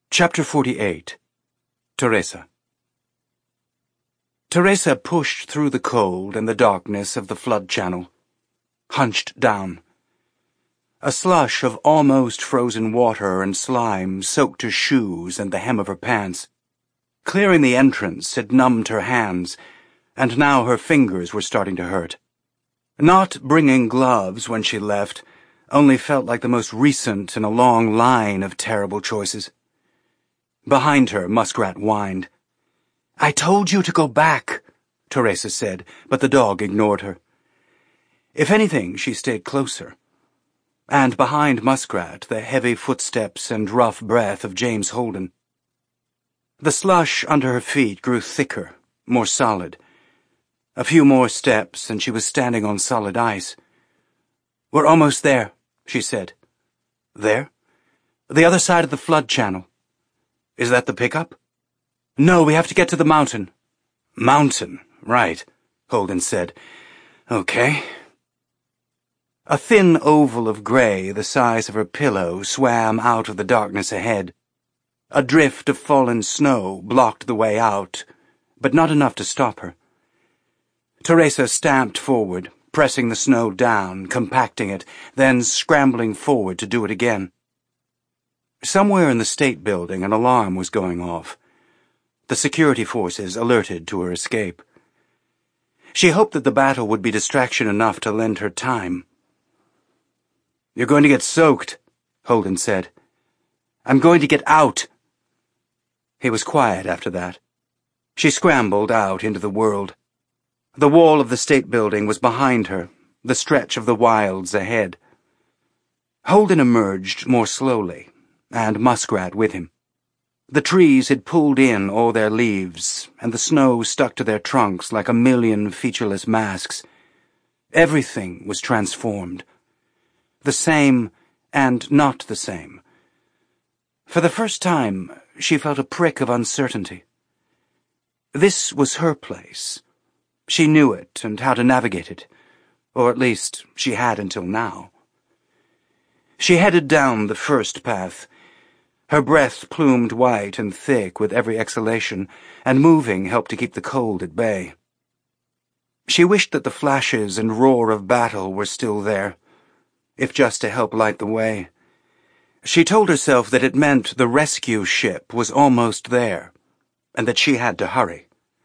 Chapter 48. Teresa. Teresa pushed through the cold and the darkness of the flood channel, hunched down. A slush of almost frozen water and slime soaked her shoes and the hem of her pants. Clearing the entrance had numbed her hands, and now her fingers were starting to hurt. Not bringing gloves when she left only felt like the most recent in a long line of terrible choices. Behind her, Muskrat whined. "I told you to go back," Teresa said, but the dog ignored her. If anything, she stayed closer. And behind Muskrat, the heavy footsteps and rough breath of James Holden. The slush under her feet grew thicker, more solid. A few more steps, and she was standing on solid ice. "We're almost there," she said. "There? The other side of the flood channel. Is that the pickup?" "No, we have to get to the mountain." "Mountain, right," Holden said. "Okay." A thin oval of gray the size of her pillow swam out of the darkness ahead. A drift of fallen snow blocked the way out, but not enough to stop her. Teresa stamped forward, pressing the snow down, compacting it, then scrambling forward to do it again. Somewhere in the State Building an alarm was going off. The security forces alerted to her escape. She hoped that the battle would be distraction enough to lend her time. "You're going to get soaked," Holden said. "I'm going to get out." He was quiet after that. She scrambled out into the world. The wall of the State Building was behind her, the stretch of the wilds ahead. Holden emerged more slowly, and Muskrat with him. The trees had pulled in all their leaves, and the snow stuck to their trunks like a million featureless masks. Everything was transformed. The same and not the same. For the first time, she felt a prick of uncertainty. This was her place. She knew it and how to navigate it, or at least she had until now. She headed down the first path. Her breath plumed white and thick with every exhalation, and moving helped to keep the cold at bay. She wished that the flashes and roar of battle were still there, if just to help light the way. She told herself that it meant the rescue ship was almost there, and that she had to hurry.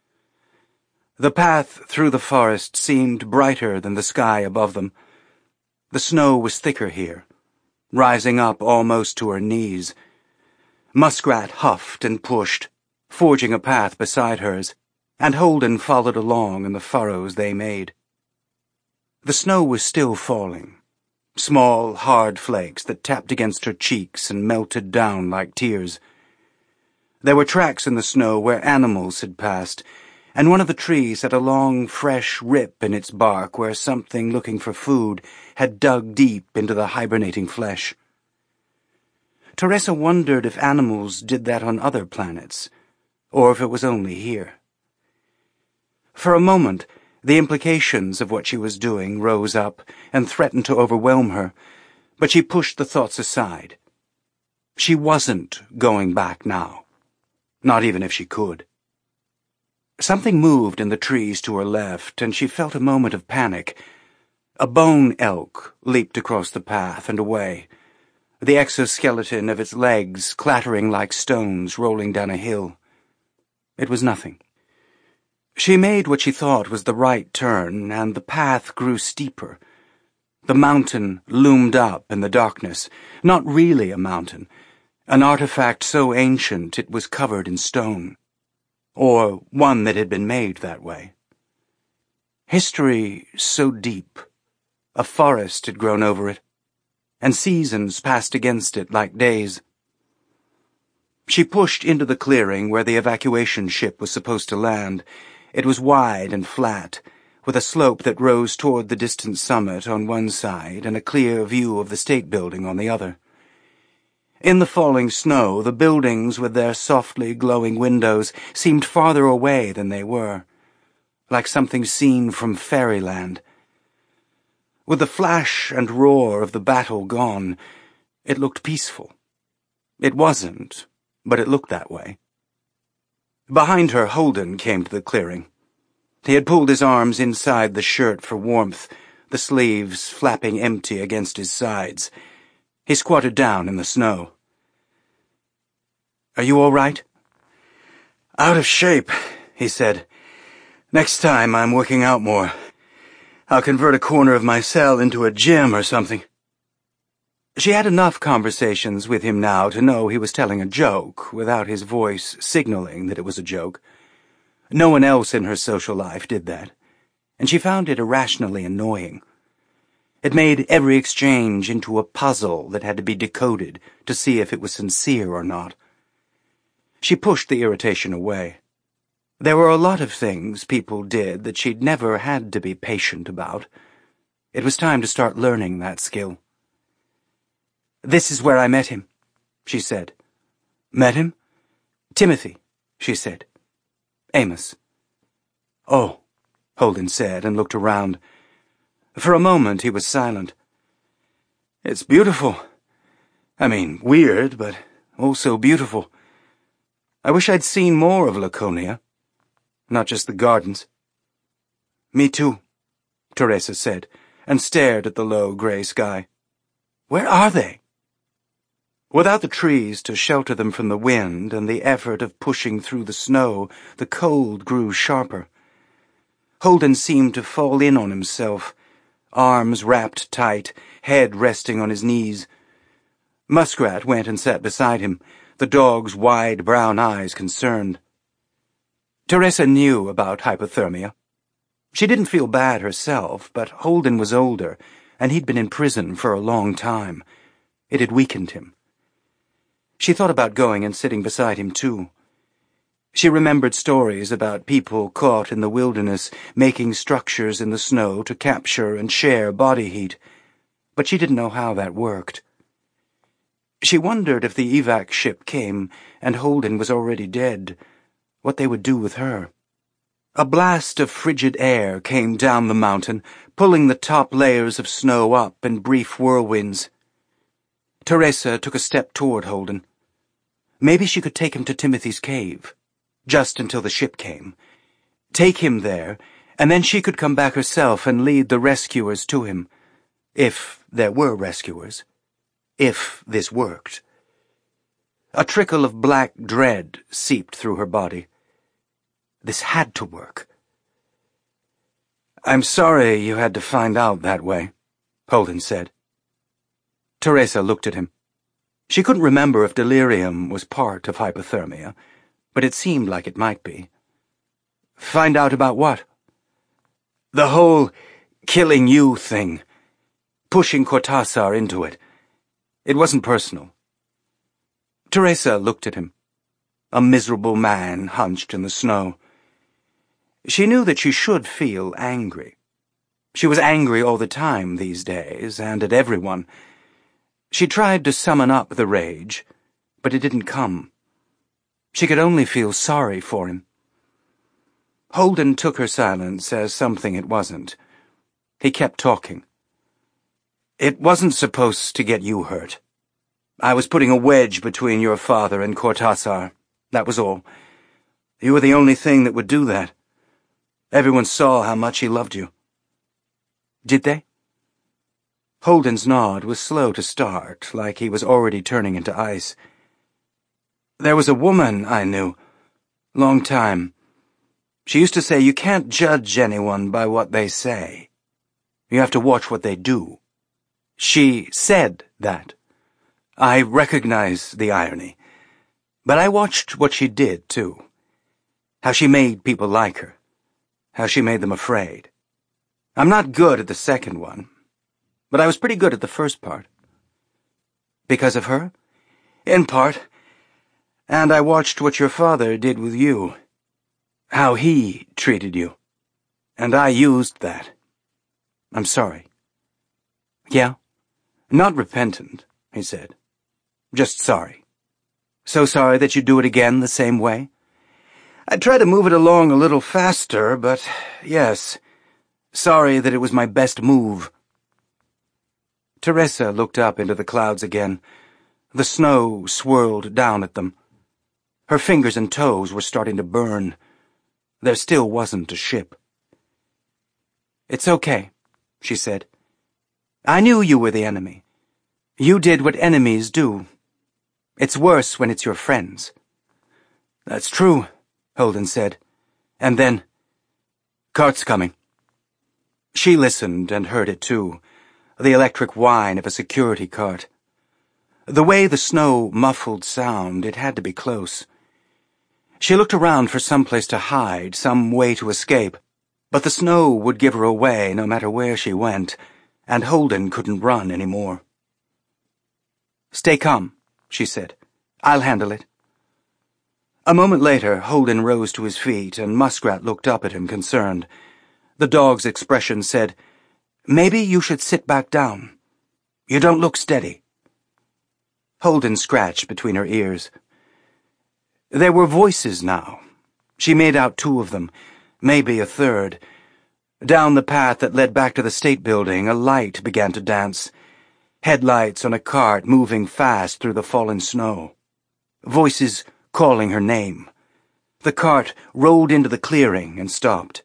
The path through the forest seemed brighter than the sky above them. The snow was thicker here, rising up almost to her knees. Muskrat huffed and pushed, forging a path beside hers, and Holden followed along in the furrows they made. The snow was still falling, small, hard flakes that tapped against her cheeks and melted down like tears. There were tracks in the snow where animals had passed, and one of the trees had a long, fresh rip in its bark where something looking for food had dug deep into the hibernating flesh. Teresa wondered if animals did that on other planets, or if it was only here. For a moment, the implications of what she was doing rose up and threatened to overwhelm her, but she pushed the thoughts aside. She wasn't going back now, not even if she could. Something moved in the trees to her left, and she felt a moment of panic. A bone elk leaped across the path and away, the exoskeleton of its legs clattering like stones rolling down a hill. It was nothing. She made what she thought was the right turn, and the path grew steeper. The mountain loomed up in the darkness, not really a mountain, an artifact so ancient it was covered in stone, or one that had been made that way. History so deep. A forest had grown over it, and seasons passed against it like days. She pushed into the clearing where the evacuation ship was supposed to land. It was wide and flat, with a slope that rose toward the distant summit on one side and a clear view of the State Building on the other. In the falling snow, the buildings with their softly glowing windows seemed farther away than they were, like something seen from fairyland. With the flash and roar of the battle gone, it looked peaceful. It wasn't, but it looked that way. Behind her, Holden came to the clearing. He had pulled his arms inside the shirt for warmth, the sleeves flapping empty against his sides. He squatted down in the snow. "Are you all right?" "Out of shape," he said. "Next time I'm working out more. I'll convert a corner of my cell into a gym or something." She had enough conversations with him now to know he was telling a joke, without his voice signaling that it was a joke. No one else in her social life did that, and she found it irrationally annoying. It made every exchange into a puzzle that had to be decoded to see if it was sincere or not. She pushed the irritation away. There were a lot of things people did that she'd never had to be patient about. It was time to start learning that skill. "This is where I met him," she said. "Met him?" "Timothy," she said. "Amos." "Oh," Holden said and looked around. For a moment he was silent. "It's beautiful. I mean, weird, but also beautiful. I wish I'd seen more of Laconia, not just the gardens." "Me too," Teresa said, and stared at the low gray sky. "Where are they?" Without the trees to shelter them from the wind and the effort of pushing through the snow, the cold grew sharper. Holden seemed to fall in on himself, arms wrapped tight, head resting on his knees. Muskrat went and sat beside him, the dog's wide brown eyes concerned. Teresa knew about hypothermia. She didn't feel bad herself, but Holden was older, and he'd been in prison for a long time. It had weakened him. She thought about going and sitting beside him, too. She remembered stories about people caught in the wilderness making structures in the snow to capture and share body heat, but she didn't know how that worked. She wondered if the evac ship came and Holden was already dead, what they would do with her. A blast of frigid air came down the mountain, pulling the top layers of snow up in brief whirlwinds. Teresa took a step toward Holden. Maybe she could take him to Timothy's cave, just until the ship came. Take him there, and then she could come back herself and lead the rescuers to him. If there were rescuers. If this worked. A trickle of black dread seeped through her body. This had to work. "I'm sorry you had to find out that way," Holden said. Teresa looked at him. She couldn't remember if delirium was part of hypothermia, but it seemed like it might be. "Find out about what?" "The whole killing you thing. Pushing Cortázar into it. It wasn't personal." Teresa looked at him, a miserable man hunched in the snow. She knew that she should feel angry. She was angry all the time these days, and at everyone. She tried to summon up the rage, but it didn't come. She could only feel sorry for him. Holden took her silence as something it wasn't. He kept talking. "It wasn't supposed to get you hurt. I was putting a wedge between your father and Cortázar. That was all. You were the only thing that would do that. Everyone saw how much he loved you." "Did they?" Holden's nod was slow to start, like he was already turning into ice. "There was a woman I knew. Long time. She used to say you can't judge anyone by what they say. You have to watch what they do. She said that. I recognize the irony. But I watched what she did, too. How she made people like her. How she made them afraid. I'm not good at the second one, but I was pretty good at the first part." "Because of her?" "In part. And I watched what your father did with you. How he treated you. And I used that. I'm sorry." "Yeah? Not repentant," he said. "Just sorry. So sorry that you do it again the same way?" "I try to move it along a little faster, but yes. Sorry that it was my best move." Teresa looked up into the clouds again. The snow swirled down at them. Her fingers and toes were starting to burn. There still wasn't a ship. "It's okay," she said. "I knew you were the enemy. You did what enemies do. It's worse when it's your friends." "That's true," Holden said. And then, "Cart's coming." She listened and heard it too, the electric whine of a security cart. The way the snow muffled sound, it had to be close. She looked around for some place to hide, some way to escape, but the snow would give her away no matter where she went, and Holden couldn't run any more. "Stay calm," she said. "I'll handle it." A moment later, Holden rose to his feet, and Muskrat looked up at him, concerned. The dog's expression said, "Maybe you should sit back down. You don't look steady." Holden scratched between her ears. There were voices now. She made out 2 of them, maybe a third. Down the path that led back to the State Building, a light began to dance. Headlights on a cart moving fast through the fallen snow. Voices calling her name. The cart rolled into the clearing and stopped.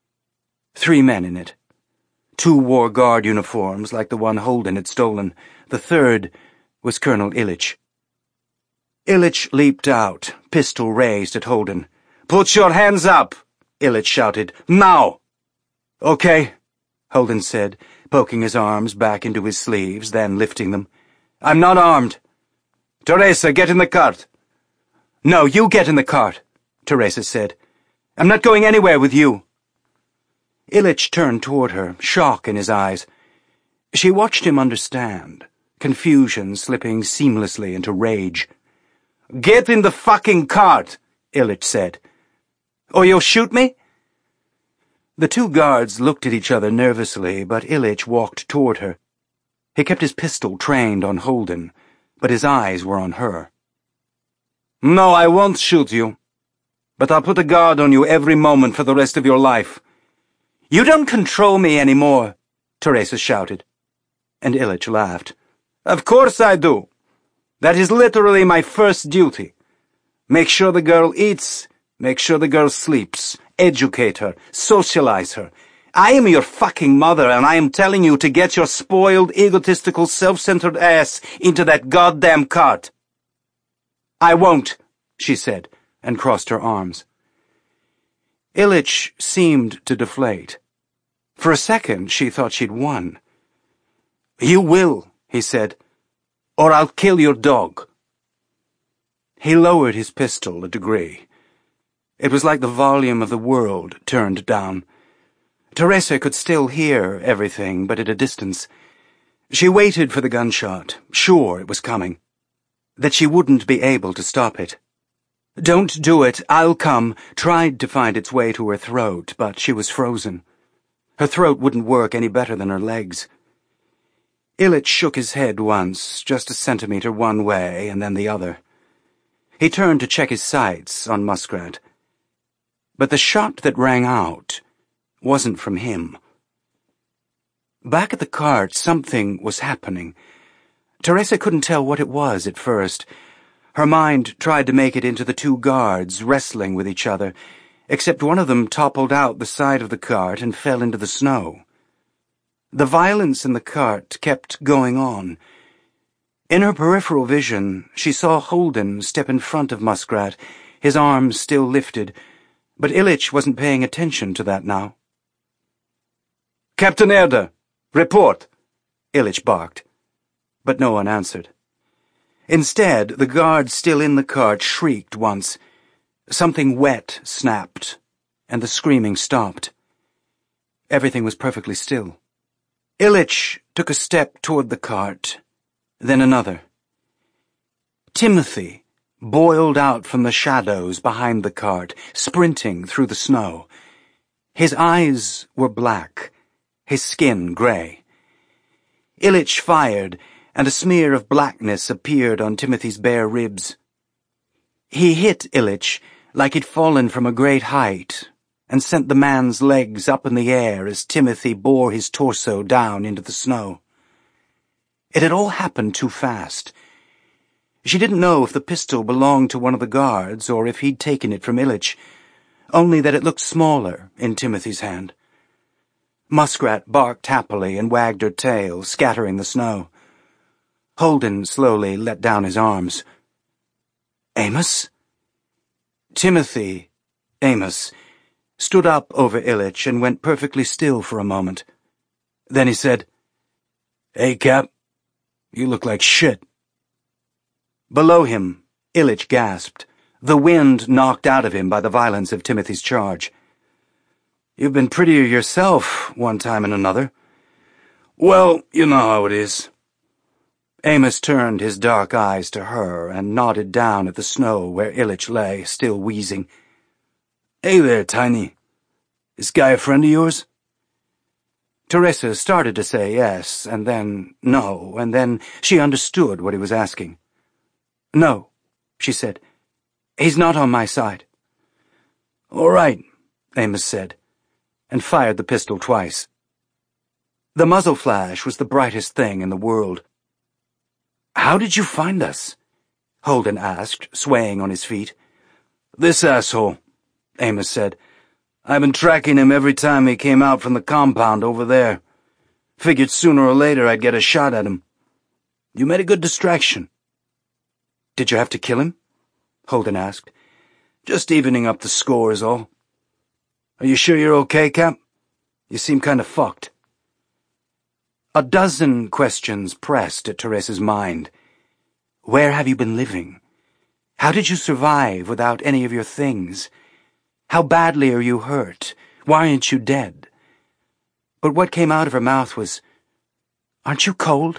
3 men in it. 2 wore guard uniforms like the one Holden had stolen. The third was Colonel Ilitch. Ilitch leaped out, pistol raised at Holden. "Put your hands up!" Ilitch shouted. "Now!" "Okay," Holden said, poking his arms back into his sleeves, then lifting them. "I'm not armed." "Teresa, get in the cart." "No, you get in the cart," Teresa said. "I'm not going anywhere with you." Ilitch turned toward her, shock in his eyes. She watched him understand, confusion slipping seamlessly into rage. "Get in the fucking cart," Ilitch said. "Or you'll shoot me?" The 2 guards looked at each other nervously, but Ilitch walked toward her. He kept his pistol trained on Holden, but his eyes were on her. "No, I won't shoot you. But I'll put a guard on you every moment for the rest of your life." "You don't control me anymore," Teresa shouted. And Ilitch laughed. "Of course I do. That is literally my first duty. Make sure the girl eats, make sure the girl sleeps, educate her, socialize her. I am your fucking mother, and I am telling you to get your spoiled, egotistical, self-centered ass into that goddamn cart." "I won't," she said, and crossed her arms. Ilitch seemed to deflate. For a second, she thought she'd won. "You will," he said, "or I'll kill your dog." He lowered his pistol a degree. It was like the volume of the world turned down. Teresa could still hear everything, but at a distance. She waited for the gunshot, sure it was coming, that she wouldn't be able to stop it. "Don't do it, I'll come," tried to find its way to her throat, but she was frozen. Her throat wouldn't work any better than her legs. Ilitch shook his head once, just a centimeter one way and then the other. He turned to check his sights on Muskrat. But the shot that rang out wasn't from him. Back at the cart, something was happening. Teresa couldn't tell what it was at first. Her mind tried to make it into the 2 guards wrestling with each other, except one of them toppled out the side of the cart and fell into the snow. The violence in the cart kept going on. In her peripheral vision, she saw Holden step in front of Muskrat, his arms still lifted, but Ilitch wasn't paying attention to that now. "Captain Erda, report," Ilitch barked, but no one answered. Instead, the guard still in the cart shrieked once. Something wet snapped, and the screaming stopped. Everything was perfectly still. Ilitch took a step toward the cart, then another. Timothy boiled out from the shadows behind the cart, sprinting through the snow. His eyes were black, his skin gray. Ilitch fired, and a smear of blackness appeared on Timothy's bare ribs. He hit Ilitch like he'd fallen from a great height, and sent the man's legs up in the air as Timothy bore his torso down into the snow. It had all happened too fast. She didn't know if the pistol belonged to one of the guards or if he'd taken it from Illich, only that it looked smaller in Timothy's hand. Muskrat barked happily and wagged her tail, scattering the snow. Holden slowly let down his arms. Amos? Timothy, Amos, stood up over Illich and went perfectly still for a moment. Then he said, "Hey, Cap, you look like shit." Below him, Illich gasped, the wind knocked out of him by the violence of Timothy's charge. "You've been prettier yourself, one time and another." "Well, you know how it is." Amos turned his dark eyes to her and nodded down at the snow where Illich lay, still wheezing. "Hey there, Tiny. This guy a friend of yours?" Teresa started to say yes, and then no, and then she understood what he was asking. "No," she said. "He's not on my side." "All right," Amos said, and fired the pistol twice. The muzzle flash was the brightest thing in the world. "How did you find us?" Holden asked, swaying on his feet. "This asshole," Amos said. "I've been tracking him every time he came out from the compound over there. Figured sooner or later I'd get a shot at him. You made a good distraction." "Did you have to kill him?" Holden asked. "Just evening up the score is all." "Are you sure you're okay, Cap? You seem kind of fucked." A dozen questions pressed at Teresa's mind. Where have you been living? How did you survive without any of your things? How badly are you hurt? Why aren't you dead? But what came out of her mouth was, "Aren't you cold?"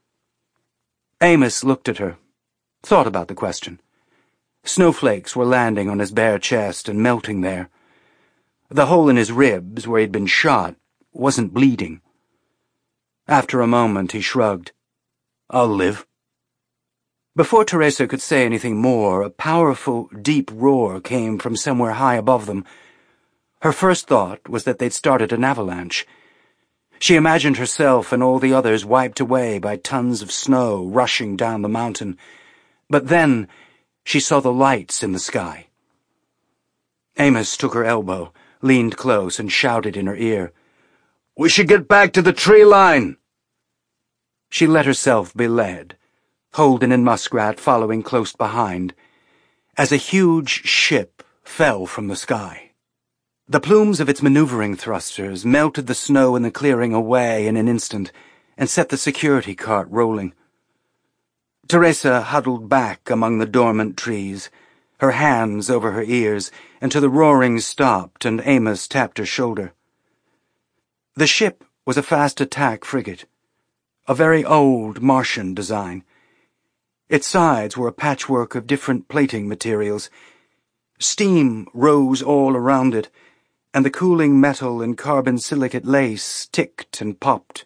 Amos looked at her, thought about the question. Snowflakes were landing on his bare chest and melting there. The hole in his ribs, where he'd been shot, wasn't bleeding. After a moment, he shrugged. "I'll live." Before Teresa could say anything more, a powerful, deep roar came from somewhere high above them. Her first thought was that they'd started an avalanche. She imagined herself and all the others wiped away by tons of snow rushing down the mountain. But then she saw the lights in the sky. Amos took her elbow, leaned close, and shouted in her ear, "We should get back to the tree line!" She let herself be led, Holden and Muskrat following close behind, as a huge ship fell from the sky. The plumes of its maneuvering thrusters melted the snow in the clearing away in an instant and set the security cart rolling. Teresa huddled back among the dormant trees, her hands over her ears, until the roaring stopped and Amos tapped her shoulder. The ship was a fast-attack frigate, a very old Martian design. Its sides were a patchwork of different plating materials. Steam rose all around it, and the cooling metal and carbon silicate lace ticked and popped.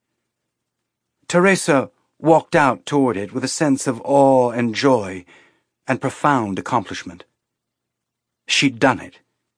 Teresa walked out toward it with a sense of awe and joy and profound accomplishment. She'd done it.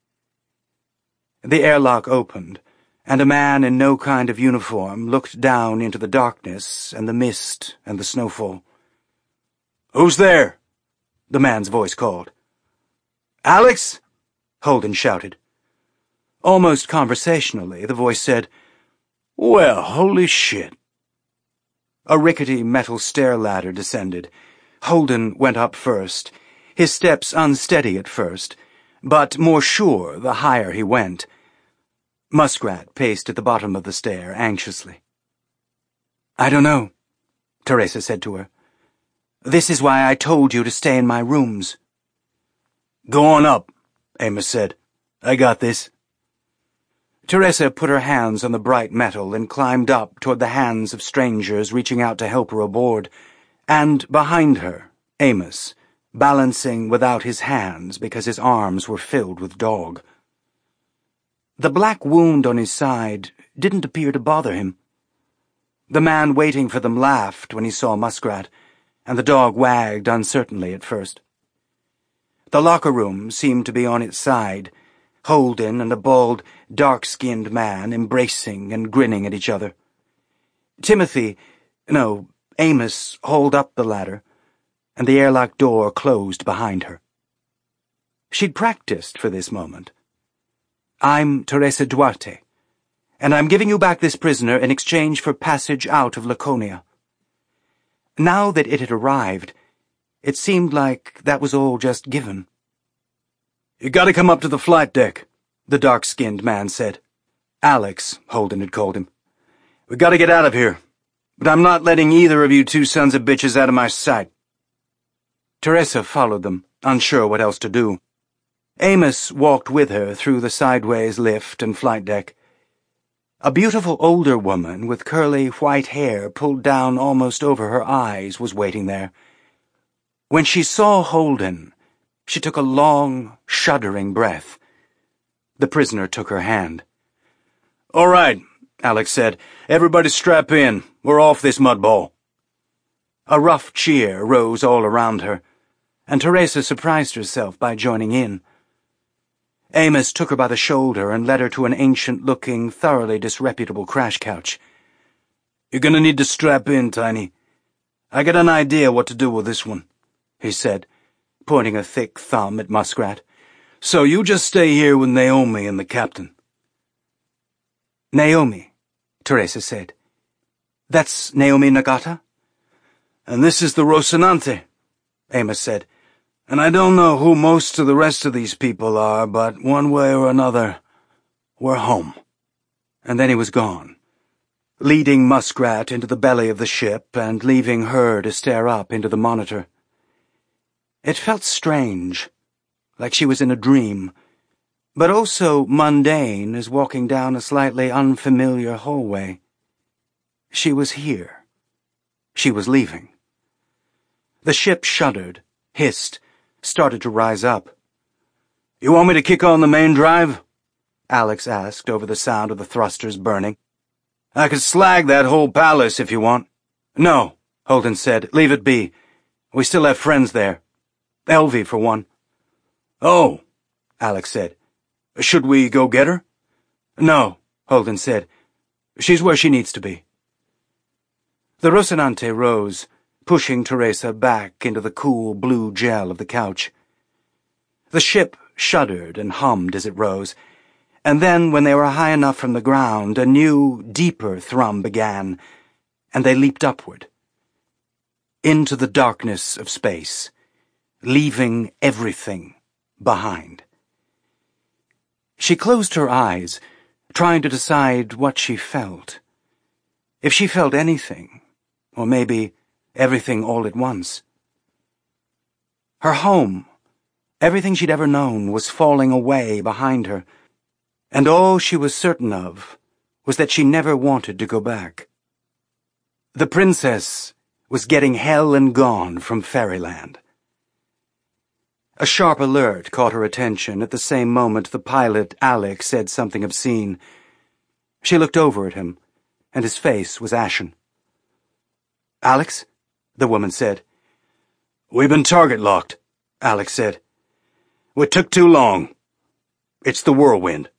The airlock opened, and a man in no kind of uniform looked down into the darkness and the mist and the snowfall. "Who's there?" the man's voice called. "Alex?" Holden shouted. Almost conversationally, the voice said, "Well, holy shit." A rickety metal stair ladder descended. Holden went up first, his steps unsteady at first, but more sure the higher he went. Muskrat paced at the bottom of the stair anxiously. "I don't know," Teresa said to her. "This is why I told you to stay in my rooms." "Go on up," Amos said. "I got this." Teresa put her hands on the bright metal and climbed up toward the hands of strangers reaching out to help her aboard, and behind her, Amos, balancing without his hands because his arms were filled with dog. The black wound on his side didn't appear to bother him. The man waiting for them laughed when he saw Muskrat, and the dog wagged uncertainly at first. The locker room seemed to be on its side, Holden and a bald, dark-skinned man embracing and grinning at each other. Amos hauled up the ladder. and the airlock door closed behind her. She'd practiced for this moment. "I'm Teresa Duarte, and I'm giving you back this prisoner in exchange for passage out of Laconia." Now that it had arrived, it seemed like that was all just given. "You gotta come up to the flight deck," the dark-skinned man said. "Alex," Holden had called him. "We gotta get out of here, but I'm not letting either of you two sons of bitches out of my sight." Teresa followed them, unsure what else to do. Amos walked with her through the sideways lift and flight deck. A beautiful older woman with curly white hair pulled down almost over her eyes was waiting there. When she saw Holden, she took a long, shuddering breath. The prisoner took her hand. "All right," Alex said. "Everybody strap in. We're off this mudball." A rough cheer rose all around her, and Teresa surprised herself by joining in. Amos took her by the shoulder and led her to an ancient-looking, thoroughly disreputable crash couch. "You're gonna need to strap in, Tiny. I got an idea what to do with this one," he said, pointing a thick thumb at Muskrat. "So you just stay here with Naomi and the captain." "Naomi," Teresa said. "That's Naomi Nagata?" "And this is the Rocinante," Amos said. "And I don't know who most of the rest of these people are, but one way or another, we're home." And then he was gone, leading Muskrat into the belly of the ship and leaving her to stare up into the monitor. It felt strange, like she was in a dream, but also mundane as walking down a slightly unfamiliar hallway. She was here. She was leaving. The ship shuddered, hissed, started to rise up. "You want me to kick on the main drive?" Alex asked over the sound of the thrusters burning. "I could slag that whole palace if you want." "No," Holden said. "Leave it be. We still have friends there. Elvie, for one." "Oh," Alex said. "Should we go get her?" "No," Holden said. "She's where she needs to be." The Rocinante rose, pushing Teresa back into the cool blue gel of the couch. The ship shuddered and hummed as it rose, and then, when they were high enough from the ground, a new, deeper thrum began, and they leaped upward. Into the darkness of space, leaving everything behind. She closed her eyes, trying to decide what she felt. If she felt anything, or maybe everything all at once. Her home, everything she'd ever known, was falling away behind her, and all she was certain of was that she never wanted to go back. The princess was getting hell and gone from Fairyland. A sharp alert caught her attention at the same moment the pilot, Alex, said something obscene. She looked over at him, and his face was ashen. "Alex?" the woman said. "We've been target locked," Alex said. "We took too long. It's the Whirlwind."